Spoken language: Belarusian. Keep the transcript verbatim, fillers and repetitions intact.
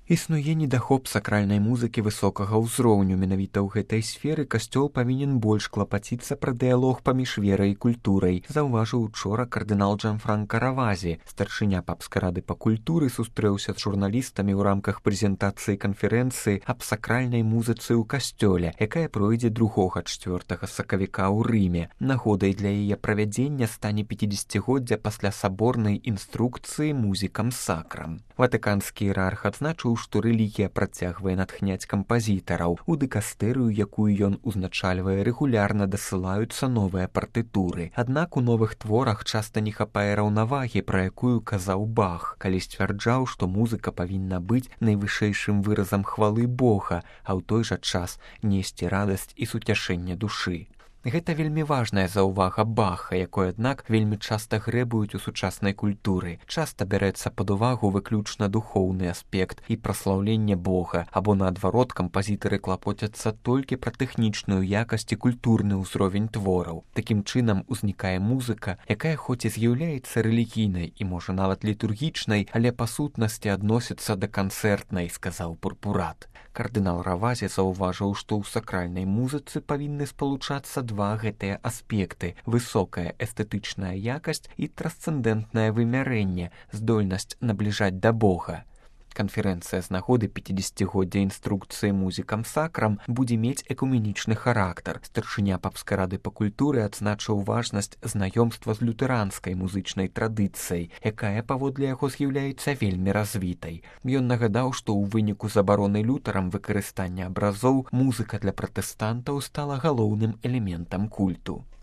Існуе недахоп сакральнай музыкі высокага ўзроўню. Менавіта ў гэтай сферы касцёл павінен больш клапаціцца пра дыялог паміж верай і культурай, заўважыў учора кардынал Джанфранка Равазі. Старшыня папскай рады па культуры сустрэўся з журналістамі ў рамках прэзентацыі канферэнцыі аб сакральнай музыцы ў касцёле, якая пройдзе другога чацвёртага сакавіка ў Рыме. Нагодай для яе правядзення стане пяцідзесяцігоддзя пасля саборнай інструкцыі музікам сакрам. Ватыканскі іерарх адзначыў, што рэлігія працягвае натхняць кампазітараў. У дыкастэрыю, якую ён узначальвае, рэгулярна дасылаюцца новыя партытуры. Аднак у новых творах часта не хапае раўнавагі, пра якую казаў Бах, калі сцвярджаў, што музыка павінна быць найвышэйшым выразам хвалы Бога, а ў той жа час несці радасць і суцяшэнне душы. Гэта вельмі важная заўвага Баха, якой, аднак, вельмі часта грэбуюць у сучаснай культуры. Часта бярэцца пад увагу выключна духоўны аспект і праслаўленне Бога, або, наадварот, кампазітары клапоцяцца толькі пра тэхнічную якасць і культурны ўзровень твораў. Такім чынам узнікае музыка, якая хоць і з'яўляецца рэлігійнай і, можа, нават літургічнай, але па сутнасці адносіцца да канцэртнай, сказаў Пурпурат. Кардынал Равазі заўважыў, што ў сакральнай музыцы павінны спалучацца два гэтыя аспекты – высокая эстэтычная якасць і трансцэндэнтнае вымярэнне, здольнасць набліжаць да Бога. Канферэнцыя з нагоды пяцідзесяцігоддзя інструкцыі музікам сакрам будзе мець экуменічны характар. Старшыня папскай рады па культуры адзначыў важнасць знаёмства з лютэранскай музычнай традыцыяй, якая, паводле яго, з'яўляецца вельмі развітай. Ён нагадаў, што ў выніку забароны лютарам выкарыстання абразоў музыка для пратэстантаў стала галоўным элементам культу.